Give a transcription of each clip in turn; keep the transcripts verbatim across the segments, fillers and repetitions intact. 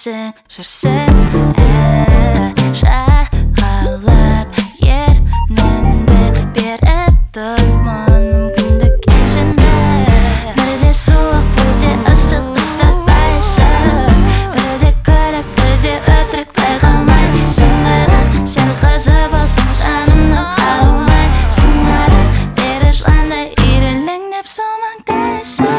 сен жүрсің жағалап ерніңді беріп тұрмын мүмкіндік ішінде бірде суық бірде ыстық ұстатпайсың бірде күліп бірде өтірік байқамайсың бірақ сен қызып алсаң жанымды алмайсың ары бері жыландай ирелеңдеп сол маңдайсың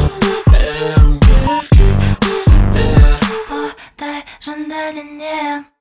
Жандай денем